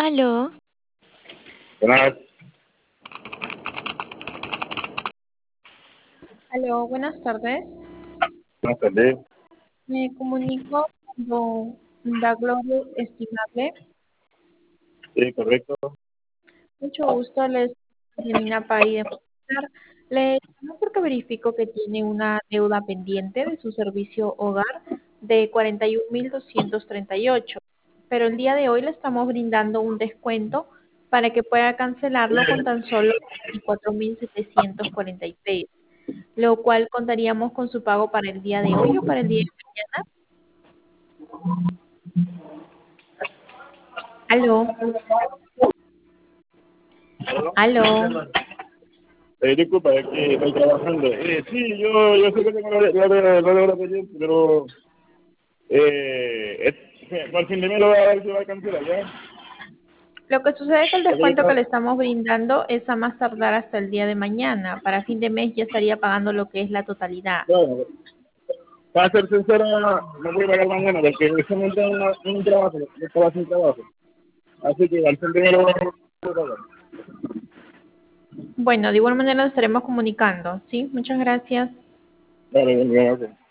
Aló, Buenas, Aló, buenas tardes. buenas tardes. Me comunico con Da Gloria Estimable. Sí, correcto. Mucho gusto, les Janina Pai de Movistar. Le llamo porque verifico que tiene una deuda pendiente de su servicio hogar de 41.238, pero el día de hoy le estamos brindando un descuento para que pueda cancelarlo con tan solo 24.746, lo cual contaríamos con su pago para el día de hoy o para el día de mañana. Aló, aló. Disculpa, es que estoy trabajando. Sí, yo sé que tengo la deuda pendiente, pero por fin de mes lo voy a ver si va a cancelar, ¿ya? Lo que sucede es que el Porque yo descuento que estaba- le estamos brindando es a más tardar hasta el día de mañana. Para fin de mes ya estaría pagando lo que es la totalidad. bueno, para ser sincero, no voy a pagar mañana porque justamente un trabajo, yo estaba sin trabajo. Así que al fin de mes lo voy a pagar. Bueno, de igual manera nos estaremos comunicando, ¿sí? Muchas gracias. Vale, bien, bien, ok.